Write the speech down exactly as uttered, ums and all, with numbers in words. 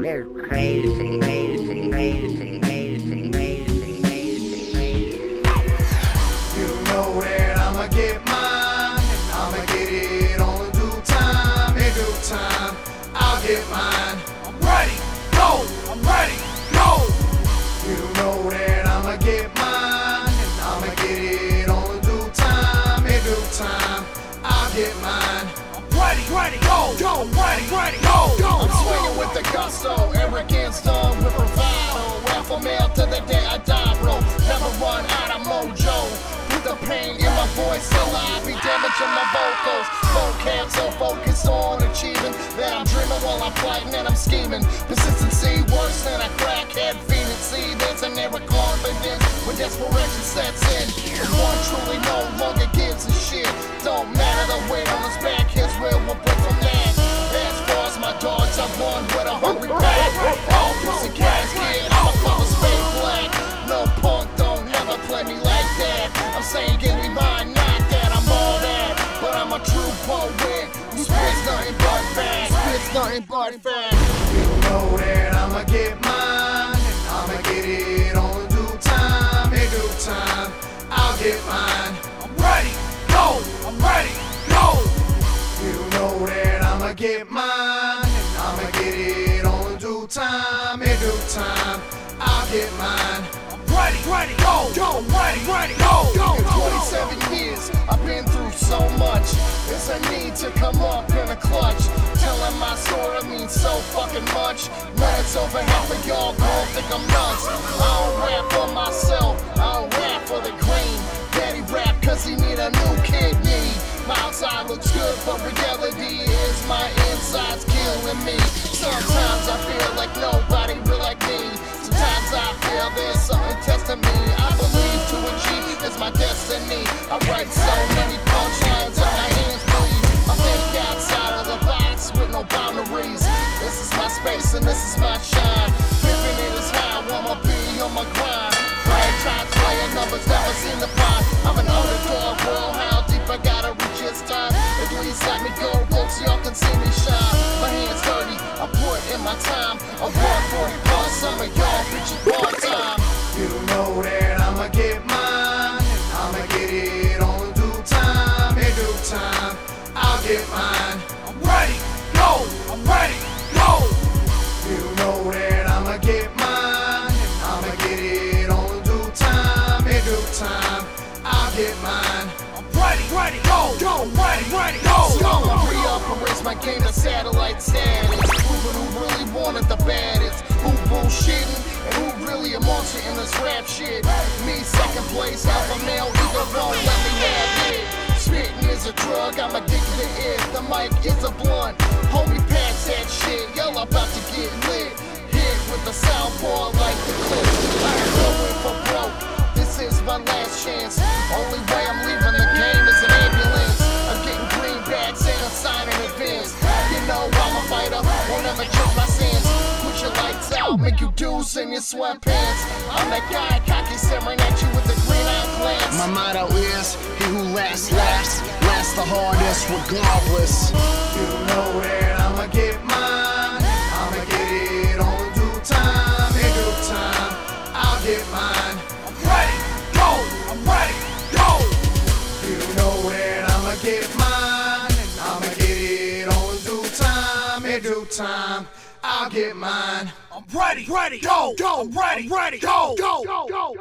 crazy, crazy, crazy, crazy, crazy, crazy, crazy. You know that I'ma get mine, I'ma get it on due time, in due time, I'll get mine. I'm ready, go, I'm ready, go. You know that I'ma get mine, I'ma get it on due time, in due time, I'll get mine. I'm ready, ready, go, go, I'm ready, ready, go, go. I'm swinging with the gusto, arrogance done with bravado. Alpha male to the day I die, bro. Never run out of mojo. With the pain in my voice, still I be damaging my vocals. Vocab so focused on achieving that I'm dreaming while I'm fighting and I'm scheming. Persistency worse than a crackhead fiending. See, there's an air of confidence when desperation sets in. One truly no longer gives a shit. Don't matter the weight on his back, his will will break from that. As far as my dogs, I'm one with a hungry back. All pussy cats, kid, I'm a color fade black. No punk, don't never play me like that. I'm saying give me mine, not that I'm all that. But I'm a true poet who spits nothing but facts. Spits nothing but facts. You know that I'ma get mine, I'ma get it on due time, in due time, I'll get mine. I'm ready, go, I'm ready, go. You know that I'ma get mine, I'ma get it on due time, in due time, I'll get mine. I'm ready, ready, go, go, I'm ready, ready, go, go. In twenty-seven years, I've been through so much. There's a need to come up in a clutch. Telling my story means so fucking much. When it's over, half of y'all gon' think I'm nuts. I don't rap for myself, I don't rap for the green. Daddy rap cause he need a new kidney. My outside looks good, but reality is my inside's killing me. Sometimes I feel like nobody real like me. Sometimes I feel there's something testing me. I believe to achieve is my destiny. I write so many punchlines on my hands bleed. I think outside of the box with no boundaries. This is my space and this is my shine. Living it is how I'ma be on my grind. Franchise playing numbers, never seen the find. I'm an underdog, world, how deep I gotta reach this time. At least let me go, folks, y'all can see me shine. My hands dirty, I put in my time. I work forty plus, some of y'all reaching part time. You know that I'ma get mine, I'ma get it on due time, in due time, I'll get mine. I'm ready, go, I'm ready, go. You know that I'ma get mine, I'ma get it on due time, in due time, I'll get mine. I'm ready, ready, go, go, I'm ready, ready, go, So go. I'ma re-up and raise my game to satellite status. Proving who really wanted the baddest. Who bullshitting and who really a monster in this rap shit. Me second place, alpha male, either won't let me have it. Spitting is a drug, I'm addicted to it. The mic is a blunt, homie pass that shit. Y'all about to get lit. Hit with the soundboard like the clip. I'm going for broke, this is my last chance. Only way I'm leaving the game is an ambulance. I'm getting greenbacks and I'm signing advance. You know I'm a fighter, won't ever check my sins. Put your lights out, make you deuce in your sweatpants. I'm that guy, cocky staring at you with a green eye glance. My motto is, he who lasts, lasts, lasts the hardest regardless. You know that I'ma get mine, I'ma get it on due time, in due time, I'll get mine. I'm ready, go, I'm ready, go. You know that I'ma get mine, I'ma get it on due time, in due time, I'll get mine. I'm ready, ready, go, go, I'm ready, ready, go, go, go.